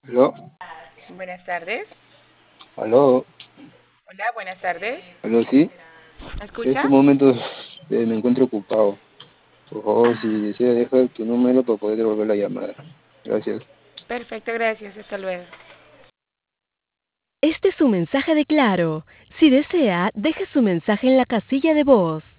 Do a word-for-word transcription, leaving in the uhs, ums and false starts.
Aló, Buenas tardes. aló, Hola, buenas tardes. aló, sí. ¿Me En escucha? estos momentos eh, me encuentro ocupado. Por favor, si Ah, desea dejar tu número para poder devolver la llamada. Gracias. perfecto, gracias. Hasta luego. Este es su mensaje de Claro. Si desea, deje su mensaje en la casilla de voz.